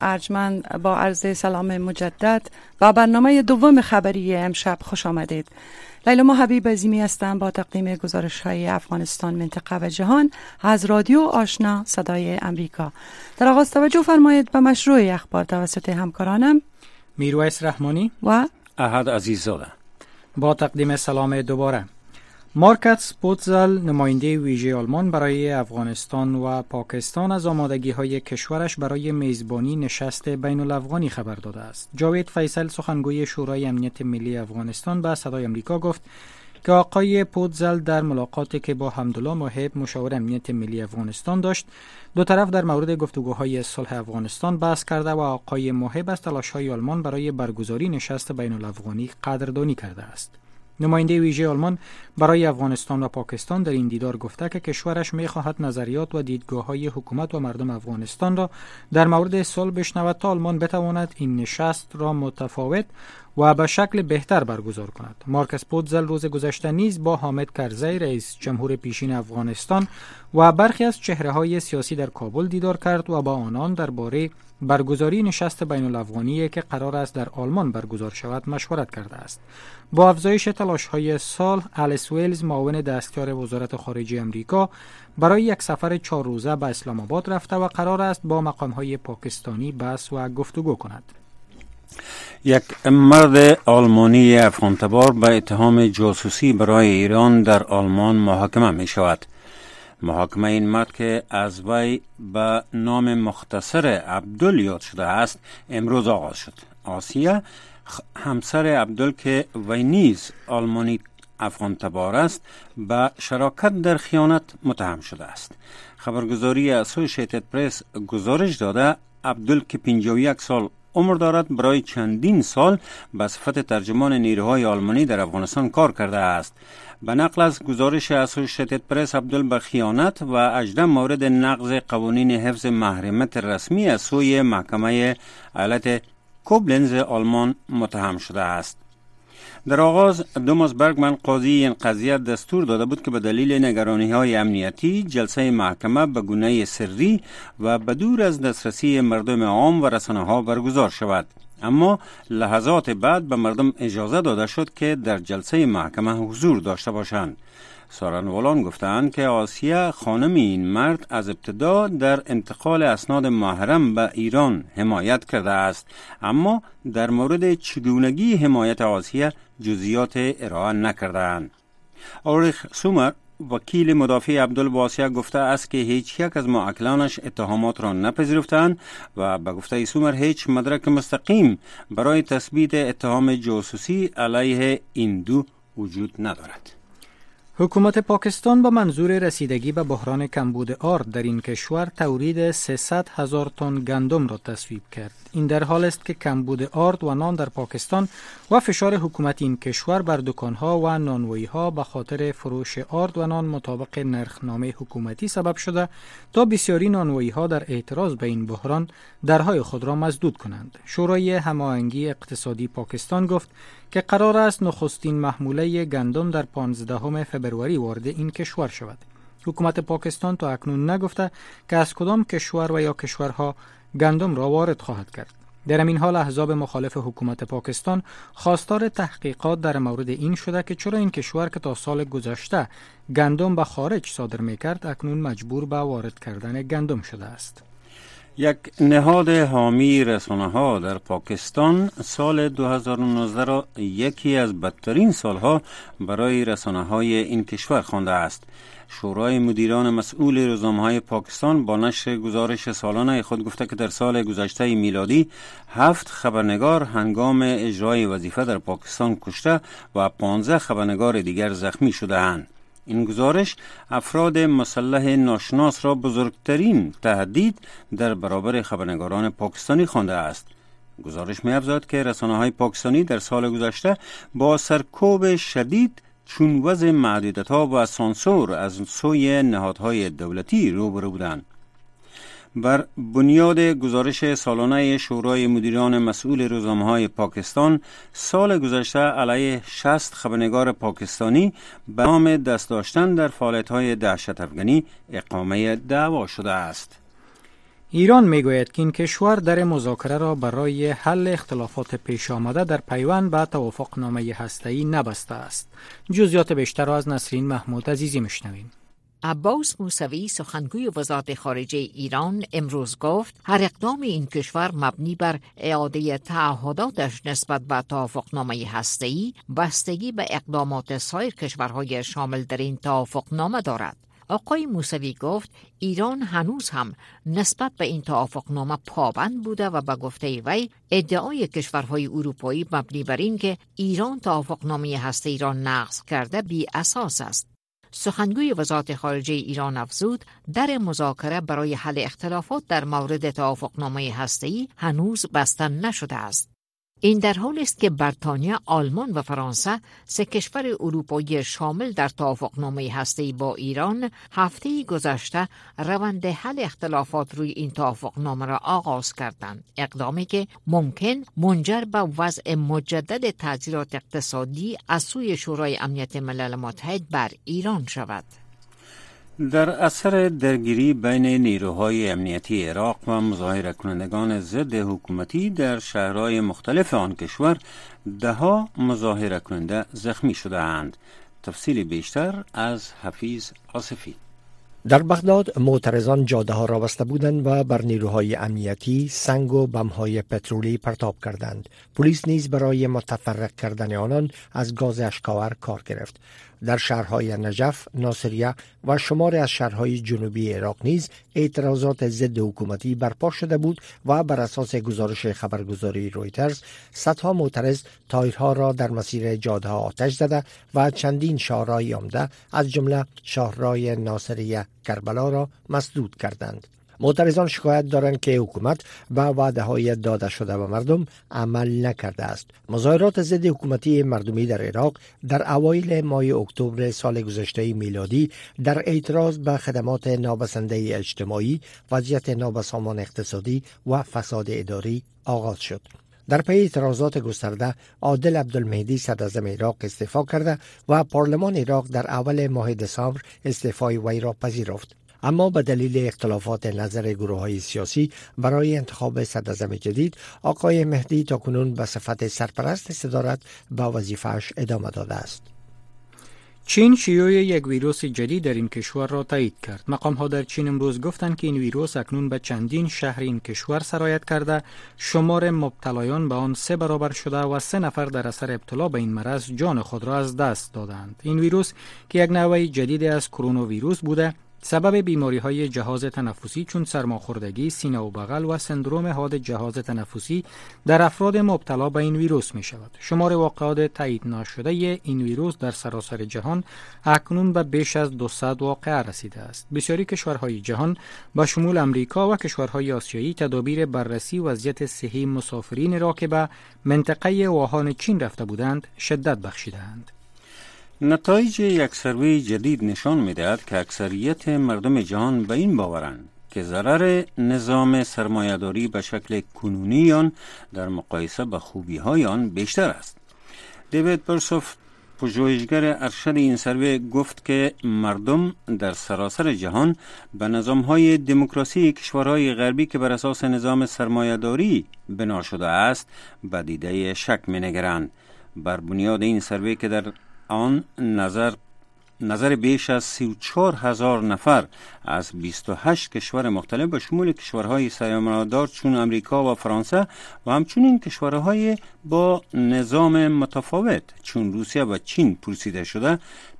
ارجمند با عرض سلام مجدد و برنامه دوم خبری امشب خوش آمدید. لیلا حبیب عظیمی هستم با تقدیم گزارش های افغانستان، منطقه و جهان از رادیو آشنا صدای امریکا. در آغاز توجه فرمایید به مشروع اخبار توسط همکارانم میرویس رحمانی و احد عزیززاده. با تقدیم سلام دوباره. مارکت پوتزل، نماینده ویژه آلمان برای افغانستان و پاکستان، از آمادگی‌های کشورش برای میزبانی نشست بین‌الافغانی خبر داده است. جاوید فیصل، سخنگوی شورای امنیت ملی افغانستان، به صدای آمریکا گفت که آقای پوتزل در ملاقاتی که با حمدالله محب، مشاور امنیت ملی افغانستان داشت، دو طرف در مورد گفتگوهای صلح افغانستان بحث کرده و آقای محب از تلاش‌های آلمان برای برگزاری نشست بین‌الافغانی قدردانی کرده است. نماینده ویژه آلمان برای افغانستان و پاکستان در این دیدار گفته که کشورش می‌خواهد نظریات و دیدگاه‌های حکومت و مردم افغانستان را در مورد صلح بشنود تا آلمان بتواند این نشست را متفاوت و به شکل بهتر برگزار کند. مارکس پوتزل روز گذشته نیز با حامد کرزی، رئیس جمهور پیشین افغانستان، و برخی از چهره‌های سیاسی در کابل دیدار کرد و با آنان درباره برگزاری نشست بین‌الافغانی که قرار است در آلمان برگزار شود مشورت کرده است. با افزایش تلاش‌های صلح، الیس ویلز، معاون دستیار وزارت خارجه آمریکا، برای یک سفر 4 روزه به اسلام آباد رفته و قرار است با مقام‌های پاکستانی بحث و گفتگو کند. یک مرد آلمانی افغان‌تبار به اتهام جاسوسی برای ایران در آلمان محاکمه می شود. محاکمه این مرد که از وی به نام مختصر عبدل یاد شده است امروز آغاز شد. آسیه، همسر عبدل که وی نیز آلمانی افغان‌تبار است، به شراکت در خیانت متهم شده است. خبرگزاری اسوسییتد پرس گزارش داده عبدل که 51 سال عمر دارد برای چندین سال به صفت ترجمان نیروهای آلمانی در افغانستان کار کرده است. به نقل از گزارش اسوسییتد پرس، عبدل به خیانت و 18 مورد نقض قوانین حفظ محرمیت رسمی از سوی محکمه ایالت کوبلنز آلمان متهم شده است. در آغاز دوماس برگمن، قاضی این قضیه، دستور داده بود که به دلیل نگرانی‌های امنیتی جلسه محکمه به گونه سری و بدور از دسترسی مردم عام و رسانه‌ها برگزار شود. اما لحظات بعد به مردم اجازه داده شد که در جلسه محکمه حضور داشته باشند. سخنرانان گفتند که آسیه، خانم این مرد، از ابتدا در انتقال اسناد محرم به ایران حمایت کرده است، اما در مورد چگونگی حمایت آسیه جزئیات ارائه نکردند. اوریخ سومر، وکیل مدافع عبدل با آسیه، گفته است که هیچ یک از موکلانش اتهامات را نپذیرفتند و به گفته سومر هیچ مدرک مستقیم برای تثبیت اتهام جاسوسی علیه این دو وجود ندارد. حکومت پاکستان به منظور رسیدگی به بحران کمبود آرد در این کشور تولید 300,000 تن گندم را تصویب کرد. این در حال است که کمبود آرد و نان در پاکستان و فشار حکومت این کشور بر دکانها و نانوایی‌ها به خاطر فروش آرد و نان مطابق نرخنامه حکومتی سبب شده تا بسیاری نانوایی‌ها در اعتراض به این بحران درهای خود را مسدود کنند. شورای هماهنگی اقتصادی پاکستان گفت که قرار است نخستین محموله گندم در 15 فبروری وارد این کشور شود. حکومت پاکستان تا اکنون نگفته که از کدام کشور و یا کشورها گندم را وارد خواهد کرد. در همین حال احزاب مخالف حکومت پاکستان خواستار تحقیقات در مورد این شده که چرا این کشور که تا سال گذشته گندم به خارج صادر می‌کرد اکنون مجبور به وارد کردن گندم شده است. یک نهاد حامی رسانه‌ها در پاکستان سال 2019 را یکی از بدترین سالها برای رسانه‌های این کشور خوانده است. شورای مدیران مسئول روزنامه‌های پاکستان با نشر گزارش سالانه خود گفته که در سال گذشته میلادی 7 خبرنگار هنگام اجرای وظیفه در پاکستان کشته و 15 خبرنگار دیگر زخمی شده‌اند. این گزارش افراد مسلح ناشناس را بزرگترین تهدید در برابر خبرنگاران پاکستانی خوانده است. گزارش می‌افزاید که رسانه‌های پاکستانی در سال گذشته با سرکوب شدید چون وضع محدودیت‌ها و سانسور از سوی نهادهای دولتی روبرو بودند. بر بنیاد گزارش سالانه شورای مدیران مسئول روزنامه‌های پاکستان، سال گذشته علیه 60 خبرنگار پاکستانی به نام دست داشتن در فعالیت‌های دهشت افغانی اقامه دعوا شده است. ایران میگوید که این کشور در مذاکره را برای حل اختلافات پیش آمده در پیوند به توافقنامه هسته‌ای نبسته است. جزئیات بیشتر را از نسرین محمود عزیزی میشنویم. عباس موسوی سخنگوی وزارت خارجه ایران امروز گفت هر اقدام این کشور مبنی بر اعاده تعهداتش نسبت به توافقنامه هسته‌ای بستگی به اقدامات سایر کشورهای شامل در این توافقنامه دارد. آقای موسوی گفت ایران هنوز هم نسبت به این توافقنامه پابند بوده و به گفته وی ادعای کشورهای اروپایی مبنی بر این که ایران توافقنامه هسته‌ای را نقض کرده بی اساس است. سخنگوی وزارت خارجه ایران افزود در مذاکره برای حل اختلافات در مورد توافقنامه هسته‌ای هنوز بسته نشده است. این در حالی است که بریتانیا، آلمان و فرانسه، سه کشور اروپایی شامل در توافقنامه هسته‌ای با ایران هفته گذشته روند حل اختلافات روی این توافقنامه را آغاز کردند، اقدامی که ممکن منجر به وضع مجدد تعزیرات اقتصادی از سوی شورای امنیت ملل متحد بر ایران شود. در اثر درگیری بین نیروهای امنیتی عراق و مظاهره کنندگان ضد حکومتی در شهرهای مختلف آن کشور دهها مظاهره کننده زخمی شده‌اند. تفصیل بیشتر از حفیظ آصفی. در بغداد معترضان جاده ها را بسته بودند و بر نیروهای امنیتی سنگ و بم‌های پترولی پرتاب کردند. پلیس نیز برای متفرق کردن آنان از گاز اشک‌آور کار گرفت. در شهرهای نجف، ناصریه و شماری از شهرهای جنوبی عراق نیز اعتراضات ضد حکومتی برپا شده بود و بر اساس گزارش خبرگزاری رویترز صدها معترض تایرها را در مسیر جاده‌ها آتش زده و چندین شهرهای عمده از جمله شهرهای ناصریه، کربلا را مسدود کردند. معترضان شکایت دارند که حکومت به وعده‌های داده شده به مردم عمل نکرده است. مظاهرات ضد حکومتی مردمی در عراق در اوایل ماه اکتبر سال گذشته میلادی در اعتراض به خدمات نابسنده اجتماعی، وضعیت نابسامان اقتصادی و فساد اداری آغاز شد. در پی اعتراضات گسترده، عادل عبدالمهدی صدراعظم عراق استعفا کرده و پارلمان عراق در اول ماه دسامبر استعفای وی را پذیرفت. اما به دلیل اختلافات نظر گروه‌های سیاسی برای انتخاب صدراعظم جدید، آقای مهدی تاکنون به صفت سرپرست صدارت به وظیفه‌اش ادامه داده است. چین شیوع یک ویروس جدید در این کشور را تایید کرد. مقام‌ها در چین امروز گفتند که این ویروس اکنون به چندین شهر این کشور سرایت کرده، شمار مبتلایان به آن 3 برابر شده و 3 نفر در اثر ابتلا به این مرض جان خود را از دست دادند. این ویروس که یک نوع جدید از کرونا ویروس بوده، سبب بیماری‌های جهاز تنفسی چون سرماخوردگی، سینه و بغل و سندروم حاد جهاز تنفسی در افراد مبتلا به این ویروس می شود. شمار واقعات تایید نشده این ویروس در سراسر جهان اکنون به بیش از 200 واقعه رسیده است. بسیاری کشورهای جهان به شمول امریکا و کشورهای آسیایی تدابیر بررسی وضعیت صحی مسافرین را که به منطقه ووهان چین رفته بودند شدت بخشیدند. نتایج یک سروی جدید نشان می‌دهد که اکثریت مردم جهان به این باورند که ضرر نظام سرمایه‌داری به شکل کنونی آن در مقایسه با خوبی‌های آن بیشتر است. دیوید پرسوف، پژوهشگر ارشد این سروی، گفت که مردم در سراسر جهان به نظام‌های دموکراسی کشورهای غربی که بر اساس نظام سرمایه‌داری بنا شده است به دیده شک می‌نگرند. بر بنیاد این سروی که در آن نظر بیش از 34,000 نفر از 28 کشور مختلف به شمول کشورهای سرمایه‌دار چون امریکا و فرانسه و همچنین کشورهای با نظام متفاوت چون روسیه و چین پرسیده شده،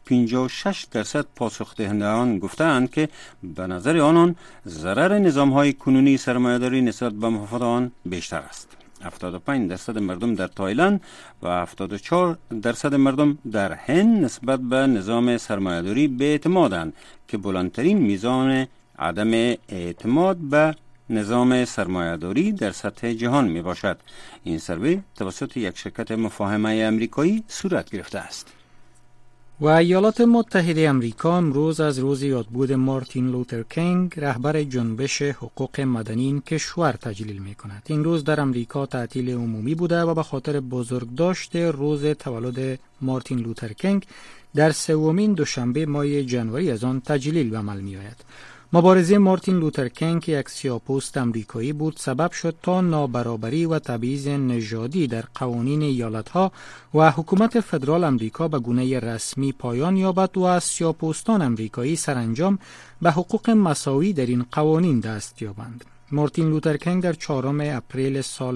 56% پاسخ دهندگان گفتند که به نظر آنان ضرر نظام‌های کنونی سرمایه‌داری نسبت به مفاد آن بیشتر است. 75% مردم در تایلند و 74% مردم در هند نسبت به نظام سرمایه‌داری بی‌اعتمادند که بلندترین میزان عدم اعتماد به نظام سرمایه‌داری در سطح جهان می باشد. این سروی توسط یک شرکت مفاهمه امریکایی صورت گرفته است. و ایالات متحده امریکا امروز از روز یادبود مارتین لوتر کینگ رهبر جنبش حقوق مدنی این کشور تجلیل می کند. این روز در امریکا تعطیل عمومی بوده و به خاطر بزرگداشت روز تولد مارتین لوتر کینگ در 3 دوشنبه ماه ژانویه از آن تجلیل به عمل می آید. مبارزه مارتین لوتر کینگ که یک سیاه‌پوست امریکایی بود سبب شد تا نابرابری و تبعیض نژادی در قوانین ایالت‌ها و حکومت فدرال امریکا به گونه رسمی پایان یابد و از سیاه‌پوستان امریکایی سرانجام به حقوق مساوی در این قوانین دست یابند. مارتین لوتر کینگ در 4 اپریل سال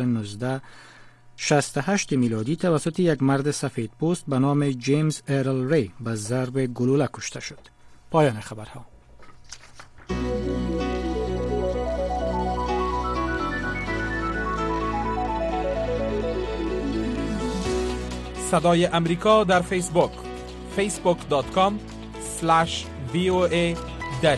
1968 میلادی توسط یک مرد سفیدپوست به نام جیمز ارل ری به ضرب گلوله کشته شد. پایان خبرها. صدای امریکا در فیسبوک facebook.com/VOA دری.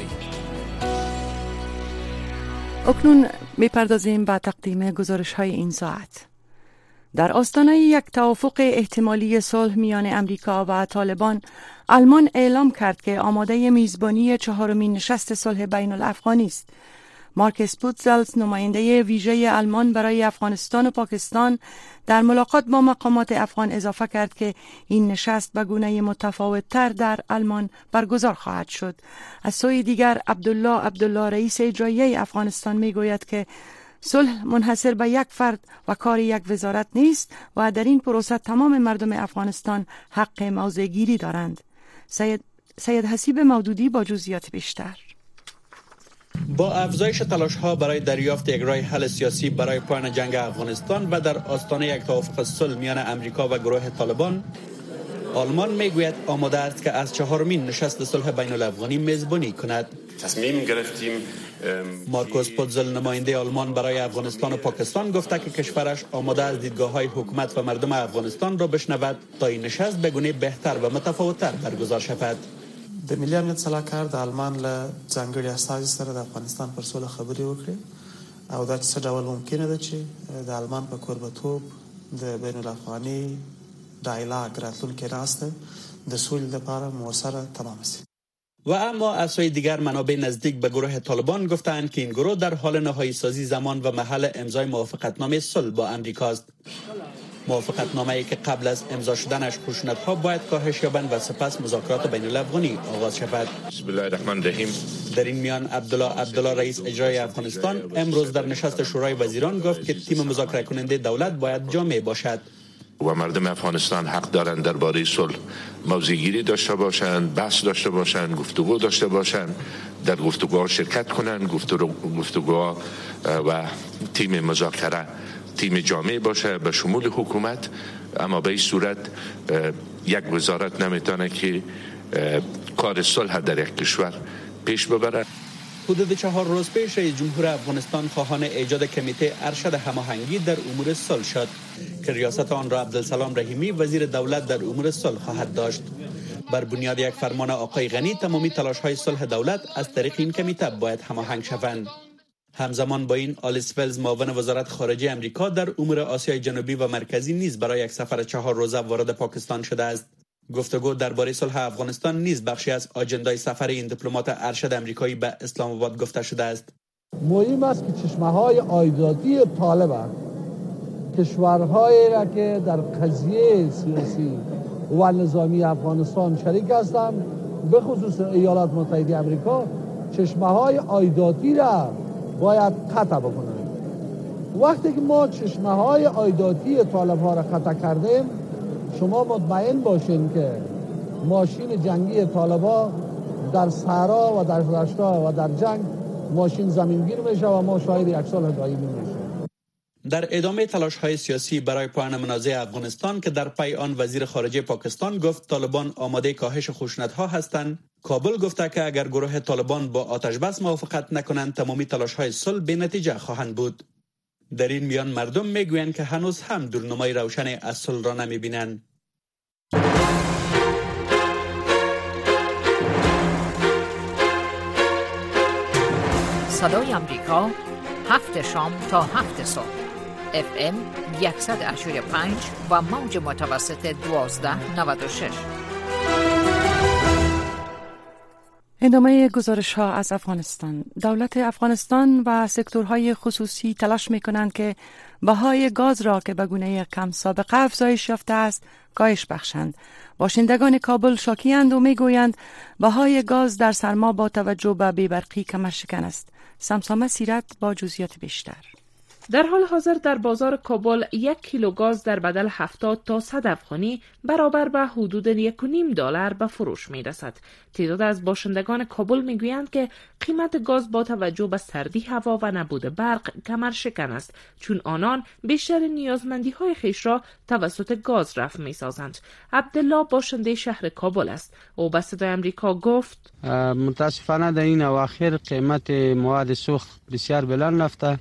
اکنون میپردازیم به تقدیم گزارش های این ساعت. در آستانه یک توافق احتمالی صلح میان امریکا و طالبان، آلمان اعلام کرد که آماده میزبانی 4مین نشست صلح بین الافغانی است. مارکس پوتزلز، نماینده ویژه آلمان برای افغانستان و پاکستان، در ملاقات با مقامات افغان اضافه کرد که این نشست به گونه متفاوت‌تر در آلمان برگزار خواهد شد. از سوی دیگر عبدالله رئیس اجرایی افغانستان میگوید که صلح منحصر به یک فرد و کار یک وزارت نیست و در این پروسه تمام مردم افغانستان حق موضع‌گیری دارند. سید حسیب مودودی با جزئیات بیشتر. با افزایش تلاش‌ها برای دریافت یک راه حل سیاسی برای پایان جنگ افغانستان و در آستانه یک توافق صلح میان امریکا و گروه طالبان، آلمان میگوید آماده است که از 4مین نشست صلح بین الافغانی میزبانی کند. تصمیم گرفتیم. مارکوس پوتزل، نماینده آلمان برای افغانستان و پاکستان، گفته که کشورش آماده است دیدگاه‌های حکومت و مردم افغانستان را بشنود تا این نشست به گونه بهتر و متفاوت‌تر برگزار شود. د ملي امنیت صلاحکار د آلمان له ځانګړي استازي سره د افغانستان پر سوله خبرې وکړي او دا څه ډول ممکنه ده چې د آلمان په کوربتوب د بین الافغاني ډایلاګ راتلونکي راسته د سولې لپاره مؤثره تمام شي. و اما از سوی دیگر منابع نزدیک به گروه طالبان گفتند که این گروه در حال نهایی سازی زمان و محل امضای موافقتنامه صلح با امریکا است. موافقتنامه‌ای که قبل از امضا شدنش خشونت‌ها باید کاهش یابند و سپس مذاکرات بین الافغانی آغاز شود. بسم الله الرحمن الرحیم. در این میان عبدالله رئیس اجرایی افغانستان امروز در نشست شورای وزیران گفت که تیم مذاکره کننده دولت باید جامع باشد و مردم افغانستان حق دارند درباره صلح موضع‌گیری داشته باشند، بحث داشته باشند، گفتگو داشته باشند، در گفتگوها شرکت کنند، گفتگوها و تیم مذاکره تیم جامع باشه به شمول حکومت. اما به این صورت یک وزارت نمیتونه که کار صلح در یک کشور پیش ببره. حدود 4 روز پیش رئیس جمهور افغانستان خواهان ایجاد کمیته ارشد هماهنگی در امور صلح شد که ریاست آن را عبدالسلام رحیمی وزیر دولت در امور صلح خواهد داشت. بر بنیاد یک فرمان آقای غنی تمامی تلاش‌های صلح دولت از طریق این کمیته باید هماهنگ شوند. همزمان با این، آلیس فلز، معاون وزارت خارجه امریکا در امور آسیای جنوبی و مرکزی نیز برای یک سفر 4 روزه وارد پاکستان شده است. گفتگو درباره صلح افغانستان نیز بخشی از آجندای سفر این دیپلمات ارشد امریکایی به اسلام آباد گفته شده است. مهم است که چشمه‌های عایداتی طالبان کشورهایی را که در قضیه سیاسی و نظامی افغانستان شریک هستند، به خصوص ایالات متحده آمریکا، چشمه‌های عایداتی را باید قطع بکنند. وقتی که ما چشمه‌های عایداتی طالب‌ها را قطع کردیم، شما مطمئن باشین که ماشین جنگی طالب‌ها در صحرا و در دشت‌ها و در جنگ ماشین زمینگیر میشه و ما شاهد یک صلح دائمی میشیم. در ادامه تلاش‌های سیاسی برای پایان منازعه افغانستان که در پی آن وزیر خارجه پاکستان گفت طالبان آماده کاهش خشونت‌ها هستند، کابل گفته که اگر گروه طالبان با آتش‌بس موافقت نکنند تمامی تلاش‌های صلح بی‌نتیجه خواهند بود. در این میان مردم میگویند که هنوز هم دورنمای روشنی از صلح را نمی‌بینند. صدای امریکا 7 شام تا 7 صبح FM 185 و موج متوسط 1296. ادامه گزارش ها از افغانستان. دولت افغانستان و سکتورهای خصوصی تلاش می کنند که بهای گاز را که به گونه کم سابقه افزایش یافته است کاهش بخشند. باشندگان کابل شاکی‌اند و می گویند بهای گاز در سرما با توجه به بی‌برقی کمرشکن است. سمسامه سیرت با جزئیات بیشتر. در حال حاضر در بازار کابل 1 کیلو گاز در بدل 70 تا 100 افغانی برابر به حدود $1.5 به فروش می رسد. تعداد از باشندگان کابل می گویند که قیمت گاز با توجه به سردی هوا و نبود برق کمرشکن است، چون آنان بیشتر نیازمندی های خیش را توسط گاز رفع می سازند. عبدالله باشنده شهر کابل است. او به صدای آمریکا گفت متاسفانه در این اواخر قیمت مواد سوخت بسیار بلند رفته.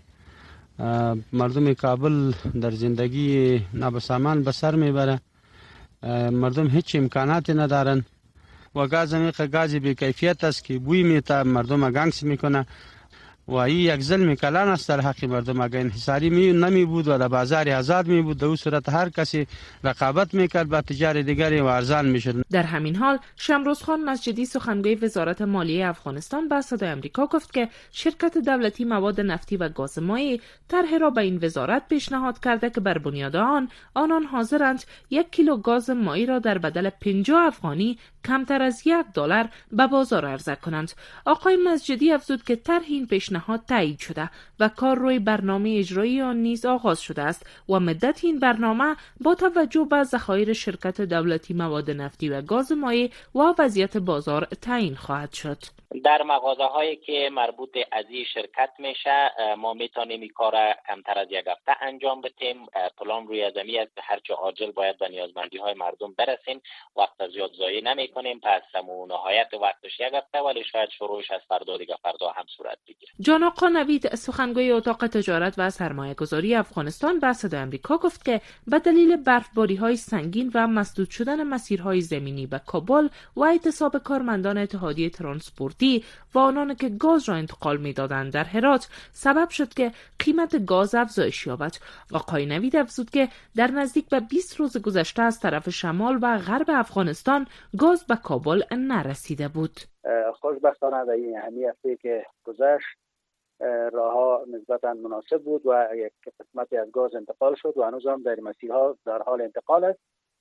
مردم کابل در زندگی نابسامان به سر میبره. مردم هیچ امکاناتی ندارن و گاز بی کیفیت است که بوی میته، مردم گنگس میکنه و این یک ظلم کلان است در حق مردم. اگر انحصاری نمی بود و در بازار آزاد می بود، در اون صورت هر کسی رقابت میکرد با تجار دیگری و ارزان میشد. در همین حال شمروز خان مسجدی سخنگوی وزارت مالیه افغانستان به صدای آمریکا گفت که شرکت دولتی مواد نفتی و گاز مایع طرح را به این وزارت پیشنهاد کرده که بر بنیاد آنان حاضرند 1 کیلو گاز مایع را در بدل 50 افغانی کمتر از $1 به بازار عرضه کنند. آقای مسجدی افزود که طرح این پیشنهاد تایید شده و کار روی برنامه اجرایی آن نیز آغاز شده است و مدت این برنامه با توجه به ذخایر شرکت دولتی مواد نفتی و گاز مایع و وضعیت بازار تعیین خواهد شد. در مغازه هایی که مربوط از این شرکت میشه ما میتونیم این کار کمتر از 1 هفته انجام بدیم. پلان روی زمین است که هرچه عاجل باید به نیازمندی های مردم برسیم. وقت زیاد ضایع نمی کنیم. پس نهایت وقتش 1 هفته، ولی شاید شروعش از فردا هم صورت بگیره. جان آقا نوید سخنگوی اتاق تجارت و سرمایه گذاری افغانستان به صدای آمریکا گفت که به دلیل برفباری های سنگین و مسدود شدن مسیرهای زمینی به کابل و اعتصاب کارمندان اتحادیه ترانسپورتی و آنان که گاز را انتقال می‌دادند در هرات سبب شد که قیمت گاز افزایش یابد. آقای نوید افزود که در نزدیک به 20 روز گذشته از طرف شمال و غرب افغانستان گاز به کابل نرسیده بود. خوشبختانه در این هفته که گذشت راهها نسبتاً مناسب بود و یک قسمتی از گاز انتقال شد و هنوز هم در مسیرها در حال انتقال است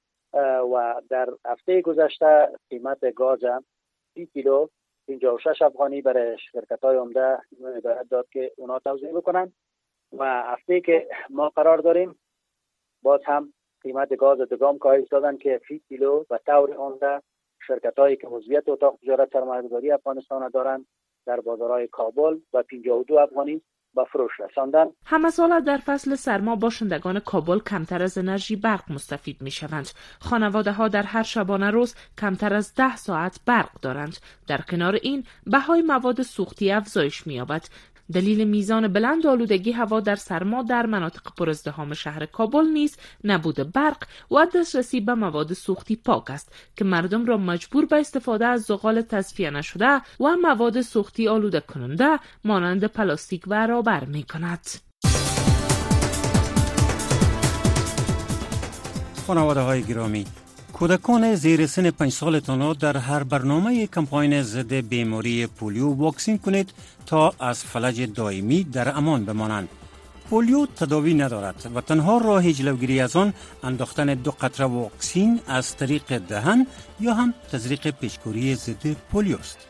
و در هفته گذشته قیمت گاز 30 کیلو 56 افغانی برای شرکت‌های عمده هدایت داد که اونا توزیع بکنن و هفته که ما قرار داریم باز هم قیمت گاز دگام کاهش دادن که فی کیلو به طور عمده شرکت‌هایی که عضویت اتاق تجارت سرمایه‌گذاری افغانستان دارند در بازارهای کابل و 52 افغانی با فروش رساندن. همه سال در فصل سرما باشندگان کابل کمتر از انرژی برق مستفید می شوند. خانواده ها در هر شبانه روز کمتر از 10 ساعت برق دارند. در کنار این بهای مواد سوختی افزایش می یابد. دلیل میزان بلند آلودگی هوا در سرما در مناطق پرازدحام شهر کابل نیز نبود برق و دسترسی به مواد سوختی پاک است که مردم را مجبور به استفاده از زغال تصفیه نشده و مواد سوختی آلوده کننده مانند پلاستیک و رابر می کند. خانواده های گرامی، کودکان زیر سن 5 سالتان را در هر برنامه کمپاین ضد بیماری پولیو واکسین کنید تا از فلج دائمی در امان بمانند. پولیو تداوی ندارد و تنها راه جلوگیری از آن انداختن 2 قطره واکسین از طریق دهن یا هم تزریق پیچکوری ضد پولیو است.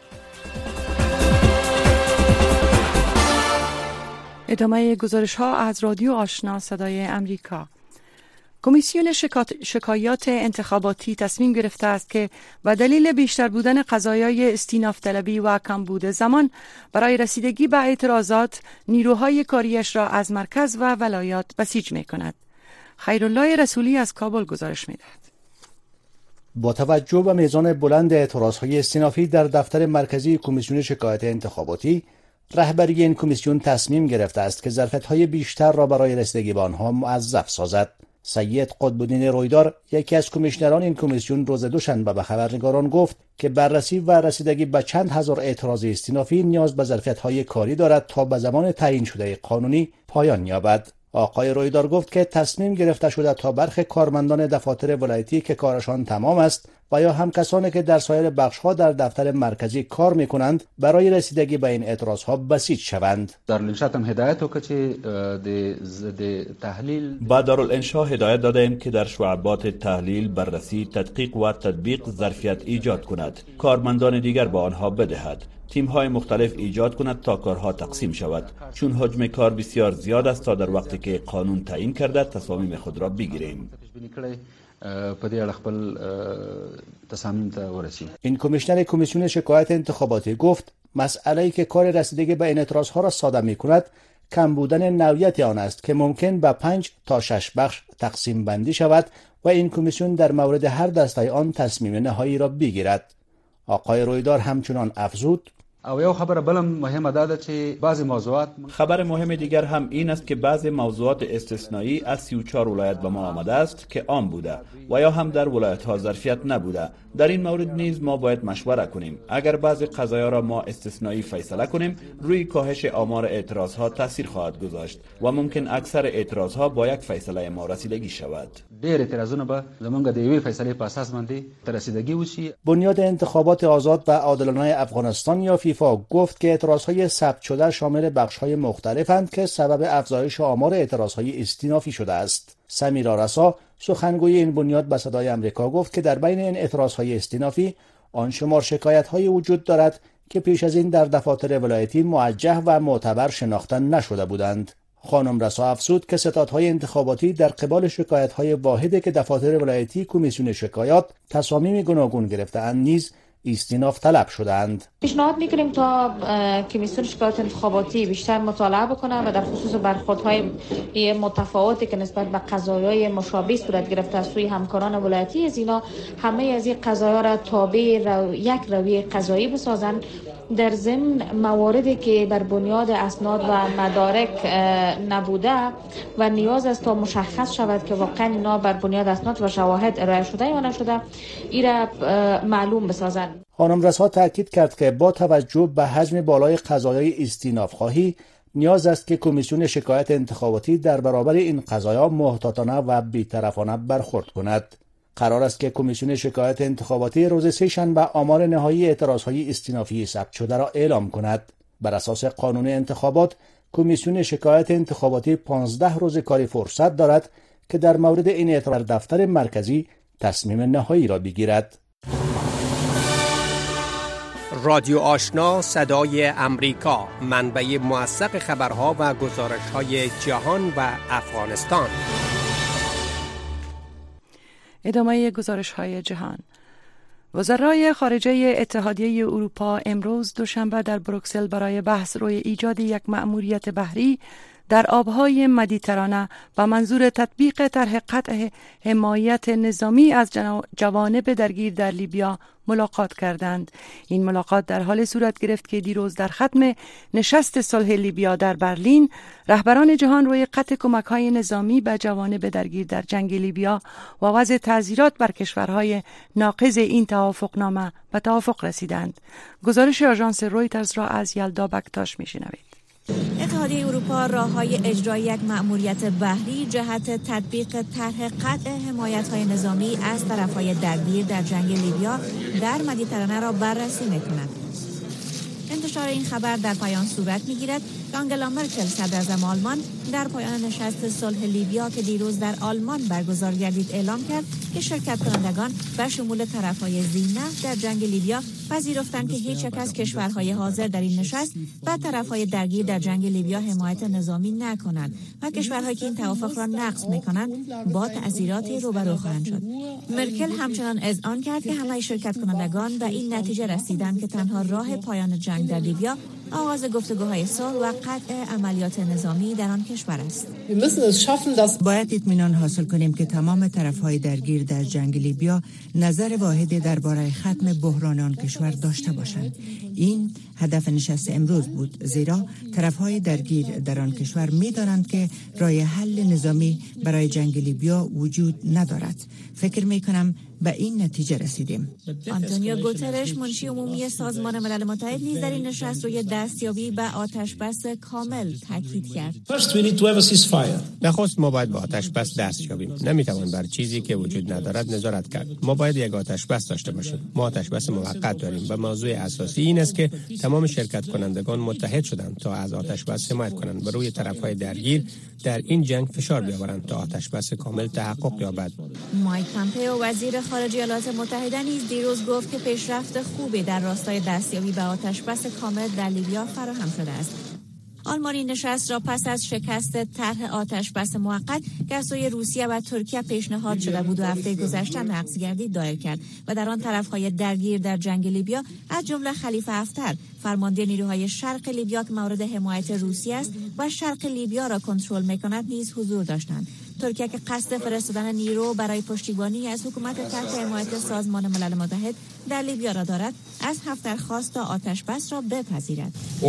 ادامه گزارش ها از رادیو آشنا صدای امریکا. کمیسیون شکایات انتخاباتی تصمیم گرفته است که به دلیل بیشتر بودن قضایای استیناف طلبی و کمبود زمان برای رسیدگی به اعتراضات نیروهای کاریش را از مرکز و ولایات بسیج می کند. خیرالله رسولی از کابل گزارش می دهد. با توجه به میزان بلند اعتراضهای استینافی در دفتر مرکزی کمیسیون شکایات انتخاباتی، رهبری این کمیسیون تصمیم گرفته است که ظرفیت‌های بیشتر را برای رسیدگی به آنها موظف سازد. سید قطب‌الدین رویدار، یکی از کمیشنران این کمیسیون، روز دوشنبه به خبرنگاران گفت که بررسی و رسیدگی به چند هزار اعتراض استینافی نیاز به ظرفیت‌های کاری دارد تا به زمان تعیین شده قانونی پایان یابد. آقای رویدار گفت که تصمیم گرفته شده تا برخی کارمندان دفاتر ولایتی که کارشان تمام است و یا هم کسانی که در سایر بخش‌ها در دفتر مرکزی کار می‌کنند برای رسیدگی به این اعتراض‌ها بسیج شوند. دارالانشا هم هدایت وکړه چې د تحلیل با دارالانشا هدایت دادیم که در شعبات تحلیل، بررسی، تدقیق و تطبیق ظرفیت ایجاد کند، کارمندان دیگر با آنها بدهد، تیم‌های مختلف ایجاد کند تا کارها تقسیم شود، چون حجم کار بسیار زیاد است تا در وقتی که قانون تعیین کرده تصامیم خود را بگیریم. این کمیشنر کمیسیون شکایت انتخاباتی گفت مسئله‌ای که کار رسیدگی به این اعتراض‌ها را ساده می‌کند کم بودن نوعیت آن است که ممکن به 5 تا 6 بخش تقسیم بندی شود و این کمیسیون در مورد هر دسته آن تصمیم نهایی را بگیرد. آقای رویدار همچنان افزود خبر مهم دیگر هم این است که بعضی موضوعات استثنایی از 34 ولایت به ما آمده است که عام بوده و یا هم در ولایت‌ها ظرفیت نبوده. در این مورد نیز ما باید مشوره کنیم. اگر بعضی قضایا را ما استثنایی فیصله کنیم، روی کاهش آمار اعتراض‌ها تاثیر خواهد گذاشت و ممکن اکثر اعتراض‌ها با یک فیصله ما رسیدگی شود. بنیاد انتخابات آزاد و عادلانه افغانستان یا فیفا گفت که اعتراض‌های ثبت شده شامل بخش‌های مختلفند که سبب افزایش آمار اعتراض‌های استینافی شده است. سمیرا رسا سخنگوی این بنیاد به صدای آمریکا گفت که در بین این اعتراض‌های استینافی آن شمار شکایت‌های وجود دارد که پیش از این در دفاتر ولایتی موجه و معتبر شناخته نشده بودند. خانم رسا افزود که ستادهای انتخاباتی در قبال شکایت‌های واحدی که دفاتر ولایتی کمیسیون شکایات تصامیم گوناگون گرفته‌اند نیز استیناف طلب شدند. پیشنهاد می‌کنیم تا کمیسیون شکایات انتخاباتی بیشتر مطالعه بکنه و در خصوص برخوردهای متفاوتی که نسبت به قضایای مشابه صورت گرفته از سوی همکاران ولایتی از اینا همه از این قضایا را تابع یک رویه قضایی بسازند. در ضمن مواردی که بر بنیاد اسناد و مدارک نبوده و نیاز است تا مشخص شود که واقعا اینا بر بنیاد اسناد و شواهد ارائه شده یا نشده این را معلوم بسازند. خانم رسا تاکید کرد که با توجه به حجم بالای قضایای استیناف خواهی نیاز است که کمیسیون شکایت انتخاباتی در برابر این قضایا محتاطانه و بی‌طرفانه برخورد کند. قرار است که کمیسیون شکایت انتخاباتی روز سه‌شنبه آمار نهایی اعتراض‌های استینافی ثبت شده را اعلام کند. بر اساس قانون انتخابات کمیسیون شکایت انتخاباتی 15 روز کاری فرصت دارد که در مورد این اعتراض دفتر مرکزی تصمیم نهایی را بگیرد. رادیو آشنا صدای امریکا، منبع موثق خبرها و گزارش‌های جهان و افغانستان. ادامه گزارش‌های جهان. وزرای خارجه اتحادیه اروپا امروز دوشنبه در بروکسل برای بحث روی ایجاد یک مأموریت بحری در آبهای مدیترانه با منظور تطبیق طرح قطع حمایت نظامی از جوانب درگیر در لیبیا ملاقات کردند. این ملاقات در حال صورت گرفت که دیروز در ختم نشست صلح لیبیا در برلین رهبران جهان روی قطع کمک‌های نظامی به جوانب درگیر در جنگ لیبیا و وضع تعزیرات بر کشورهای ناقض این توافقنامه به توافق رسیدند. گزارش آژانس رویترز را از یلدا بکتاش می‌شنوید. اتحادیه اروپا راه‌های اجرای یک مأموریت بحری جهت تطبیق طرح قطع حمایت‌های نظامی از طرف‌های درگیر در جنگ لیبیا در مدیترانه را بررسی می‌کند. انتشار این خبر در پایان صورت می‌گیرد که آنگلا مرکل صدراعظم آلمان در پایان نشست صلح لیبیا که دیروز در آلمان برگزار گردید اعلام کرد که شرکت کنندگان به شمول طرف‌های ذی‌نفط در جنگ لیبیا پذیرفتند که هیچ یک از کشورهای حاضر در این نشست به طرف‌های درگیر در جنگ لیبیا حمایت نظامی نکنند و کشورهایی که این توافق را نقض می‌کنند با تأثیراتی روبرو خواهند شد. مرکل همچنان اذعان کرد که همه شرکت کنندگان به این نتیجه رسیدند که تنها راه پایان جنگ در لیبیا آغاز گفتگوهای صلح و قطع عملیات نظامی در آن کشور است. باید اطمینان حاصل کنیم که تمام طرف‌های درگیر در جنگ لیبیا نظر واحدی درباره ختم بحران آن کشور داشته باشند. این هدف نشست امروز بود، زیرا طرفهای درگیر در آن کشور می‌دانند که راه حل نظامی برای جنگ لیبیا وجود ندارد. فکر می‌کنم به این نتیجه رسیدیم. آنتونیو گوترش، منشی عمومی سازمان ملل متحد، نیز در این نشست روی دستیابی به آتش‌بس کامل تاکید کرد. نخست ما باید به آتش‌بس دست یابیم. نمی‌توان بر چیزی که وجود ندارد نظارت کرد. ما باید یک آتش‌بس داشته باشیم. ما آتش‌بس موقت داریم و موضوع اساسی این است که تمام شرکت کنندگان متحد شدند تا از آتش‌بس حمایت کنند و روی طرف‌های درگیر در این جنگ فشار بیاورند تا آتش‌بس کامل تحقق یابد. مایک پامپئو، وزیر خارجه ایالات متحده، نیز دیروز گفت که پیشرفت خوبی در راستای دستیابی به آتش‌بس کامل در لیبیا فراهم شده است. آلمان این نشست را پس از شکست طرح آتش‌بس موقت که از سوی روسیه و ترکیه پیشنهاد شده بود و هفته گذشته نقض‌گردی دایر کرد و در آن طرف‌های درگیر در جنگ لیبیا از جمله خلیفه حفتر، فرمانده نیروهای شرق لیبیا که مورد حمایت روسیه است و شرق لیبیا را کنترل می‌کند نیز حضور داشتند. ترکیه که قصد فرستادن نیرو برای پشتیبانی از حکومت تحت حمایت سازمان ملل متحد در لیبیا را دارد، از حفتر خواست تا آتش‌بس را بپذیرد.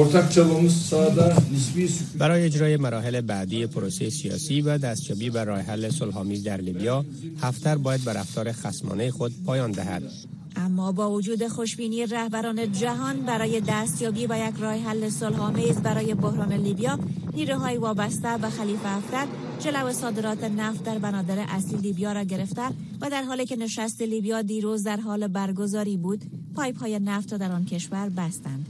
برای اجرای مراحل بعدی پروسه سیاسی و دستیابی به راه حل صلح‌آمیز در لیبیا، حفتر باید به رفتار خصمانه خود پایان دهد. اما با وجود خوشبینی رهبران جهان برای دستیابی به یک راه حل صلح‌آمیز برای بحران لیبیا، نیروهای وابسته به خلیفه حفتر جلو صادرات نفت در بنادر اصلی لیبیا را گرفته و در حالی که نشست لیبیا دیروز در حال برگزاری بود، پایپ‌های نفت را در آن کشور بستند.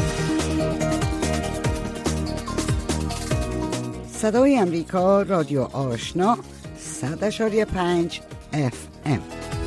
صدای امریکا، رادیو آشنا، 100.5 FM.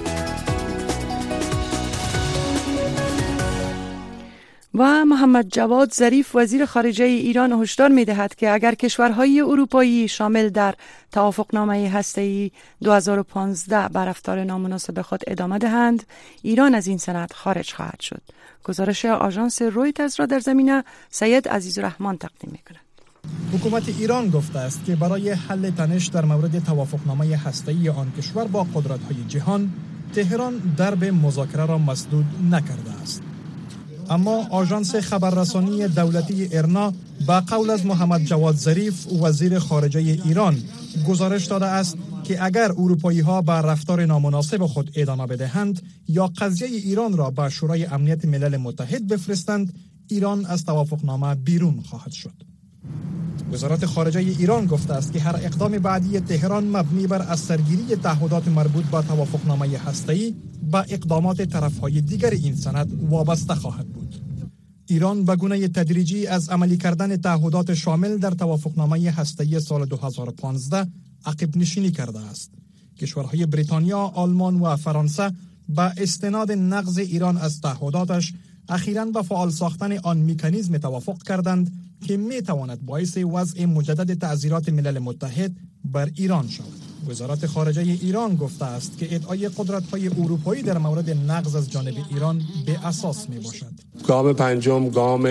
و محمد جواد ظریف، وزیر خارجه ایران، هشدار می‌دهد که اگر کشورهای اروپایی شامل در توافقنامه هسته‌ای 2015 بر رفتار نامناسب خود ادامه دهند، ایران از این سند خارج خواهد شد. گزارش آژانس رویترز را در زمینه سید عزیزالرحمن تقدیم می‌کند. حکومت ایران گفته است که برای حل تنش در مورد توافقنامه هسته‌ای آن کشور با قدرت‌های جهان، تهران درب مذاکره را مسدود نکرده است. اما آژانس خبررسانی دولتی ایرنا با قول از محمد جواد ظریف، وزیر خارجه ایران، گزارش داده است که اگر اروپایی‌ها به رفتار نامناسب خود ادامه بدهند یا قضیه ایران را به شورای امنیت ملل متحد بفرستند، ایران از توافقنامه بیرون خواهد شد. وزارت خارجه ایران گفته است که هر اقدام بعدی تهران مبنی بر از سرگیری تعهدات مربوط به توافقنامه هسته‌ای با اقدامات طرف‌های دیگر این سند وابسته خواهد بود. ایران به گونه تدریجی از عملی کردن تعهدات شامل در توافقنامه هسته‌ای سال 2015 عقب نشینی کرده است. کشورهای بریتانیا، آلمان و فرانسه با استناد نقض ایران از تعهداتش اخیراً به فعال ساختن آن مکانیزم توافق کردند که می تواند باعث وضع مجدد تعزیرات ملل متحد بر ایران شود. وزارت خارجه ایران گفته است که ادعای قدرت‌های اروپایی در مورد نقض از جانب ایران به اساس می باشد. گام پنجم، گام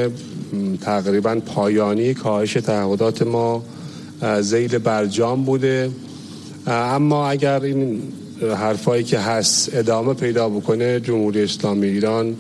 تقریباً پایانی کاهش تعهدات ما ذیل برجام بوده، اما اگر این حرفایی که هست ادامه پیدا بکنه، جمهوری اسلامی ایران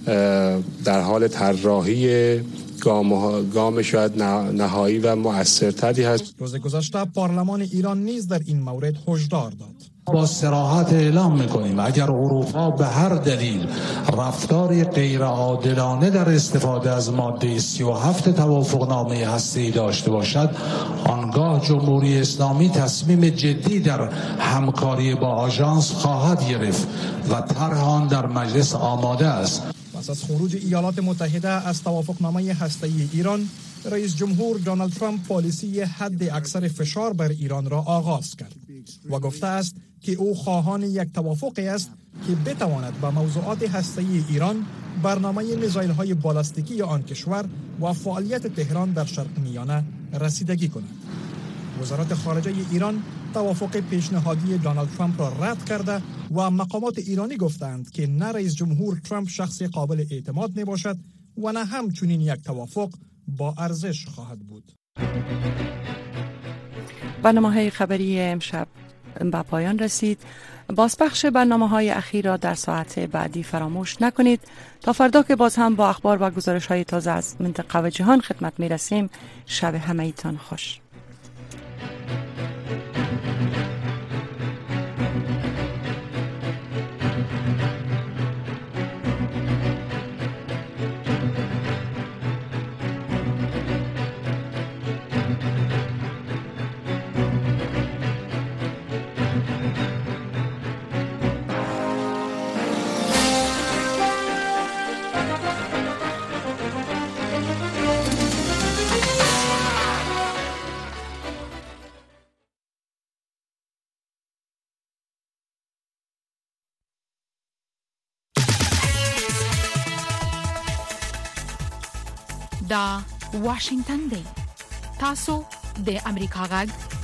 در حال طراحی گام شاید نهایی و مؤثرتری هست. روز گذشته پارلمان ایران نیز در این مورد هشدار داد. با صراحت اعلام می‌کنیم اگر اروپا به هر دلیل رفتاری غیر عادلانه در استفاده از ماده 37 توافقنامه هسته‌ای داشته باشد، آنگاه جمهوری اسلامی تصمیم جدی در همکاری با آژانس خواهد گرفت و طرح آن در مجلس آماده است. پس از خروج ایالات متحده از توافقنامه هسته‌ای ایران، رئیس جمهور دونالد ترامپ پالیسی حد اکثر فشار بر ایران را آغاز کرد و گفته است که او خواهان یک توافقی است که بتواند به موضوعات هسته‌ای ایران، برنامه میزایل‌های بالستیکی آن کشور و فعالیت تهران در شرق میانه رسیدگی کند. وزارت خارجه ایران توافق پیشنهادی دونالد ترامپ را رد کرده و مقامات ایرانی گفتند که نه رئیس جمهور ترامپ شخص قابل اعتماد نباشد و نه همچنین یک توافق با ارزش خواهد بود. برنامه‌های خبری امشب به پایان رسید. بازپخش برنامه‌های اخیر را در ساعت بعدی فراموش نکنید. تا فردا که باز هم با اخبار و گزارش‌های تازه از منطقه و جهان خدمت می‌رسیم. شب همگیتان خوش. دا واشنگتن دی تاسو د امریکا غږ